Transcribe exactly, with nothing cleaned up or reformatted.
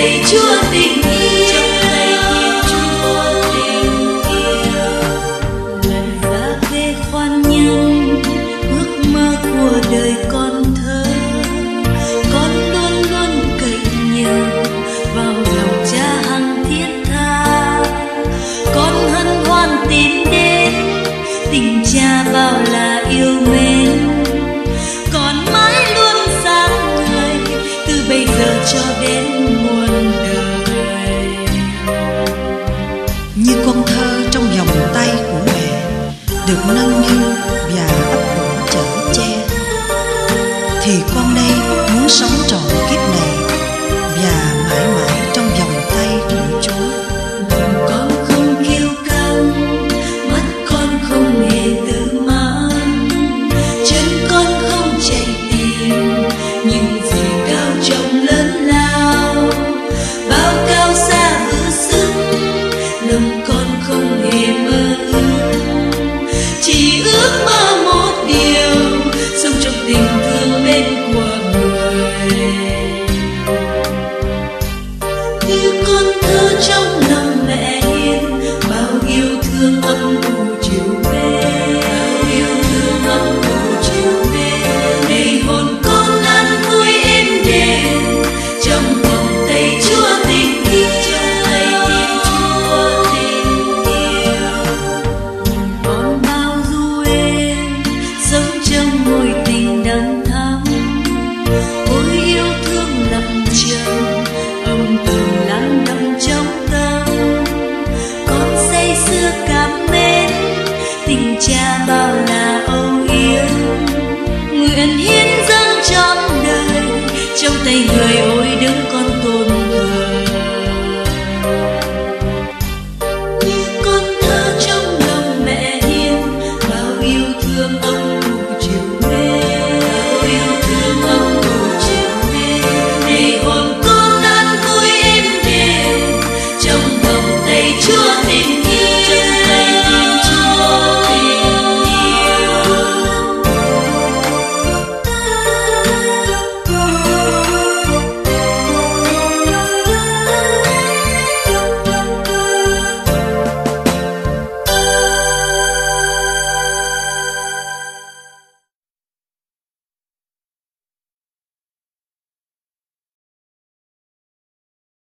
tay Chúa tình yêu, trong tay Thiên Chúa tình yêu. Lời vác về khoan nhân, ước mơ của đời con thơ, con luôn luôn cậy nhờ vào lòng Cha hằng thiết tha. Con hân hoan tìm đến tình Cha bao là yêu mến, con mãi luôn sáng người từ bây giờ cho đến muôn đời. Như con thơ trong vòng tay của mẹ, được nâng niu và ấp ủ chở che, thì con đây muốn sống trọn kiếp này và mãi mãi trong vòng tay của Chúa. Lòng con không kiêu căng, mắt con không hề tự mãn, chân con không chạy tìm những gì cao trọng lớn lao. Bao cao xa ư sức, lòng con không hề mơ ước, chỉ ước mơ một điều, sống trong tình thương bên của người. Như con thơ trong lòng mẹ hiền, bao yêu thương ấm ủ chiều về, bao yêu thương ấm ủ chiều về, để hồn con an vui êm đềm trong vòng tay Chúa tình yêu, trong tay Thiên Chúa tình yêu. Con bao du em sống trong mối tình đắng thắm, ôi yêu thương lặng trầm âm thầm